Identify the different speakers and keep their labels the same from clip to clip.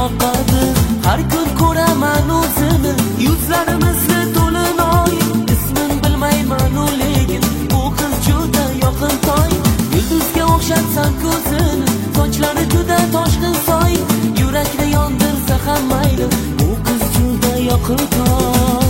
Speaker 1: yoqadi. Har kun ko'raman o'zini, yuzlarimizni to'lin oy. Ismin bilmayman lekin bu qiz juda yoqimtoy. Yulduzga o'xshatsam ko'zini, sochlari juda toshqin soy. Yurakni yondirsa ham mayli, bu qiz juda yoqimtoy.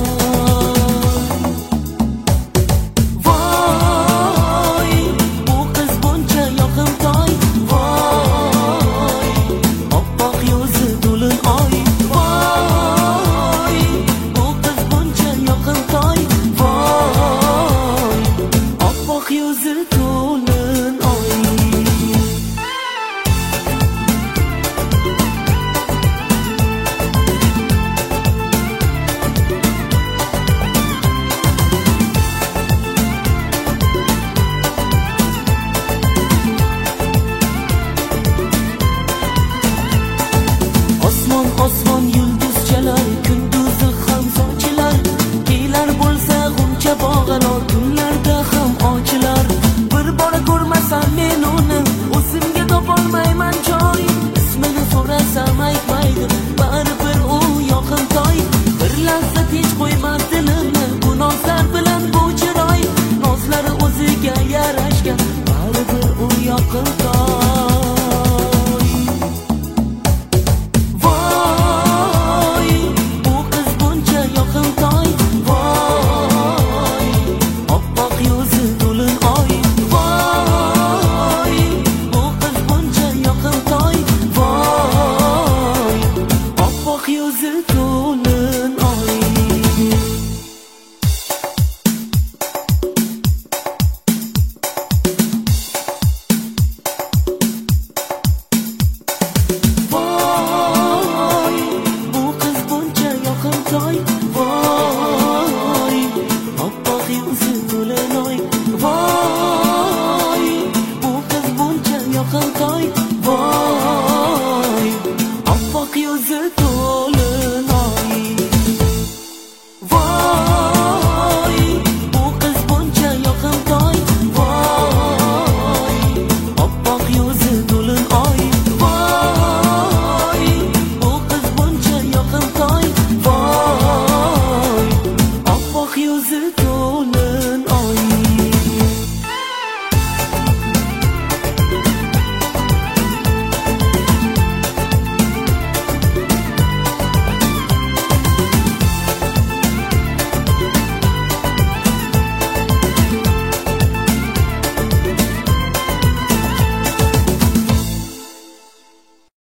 Speaker 1: Osmon yulduzchalar, kunduzi ham sochilar. Kelar bo'lsa g'uncha bog'lar, tunlarda ham ochilar. Bir bora ko'rmasam men uni, o'zimga topolmayman joy. Ismini so'rasam aytmaydi, baribir u yoqimtoy. Bir lahza tinch qo'ymas dilimni, bu nozlar bilan bu chiroy. Nozlari o'ziga yarashgan, baribir u yoqimtoy. Voy, oppoq yuzi